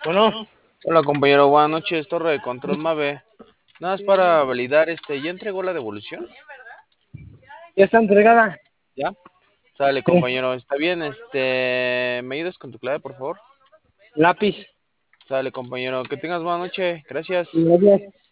Bueno, Hola compañero, buenas noches, Torre de Control Mave. Nada más para validar, ¿ya entregó la devolución? ya está entregada. ¿Ya? Sale Sí, compañero, está bien, ¿me ayudas con tu clave, por favor? lápiz. Sale compañero, que tengas buena noche, gracias. Gracias.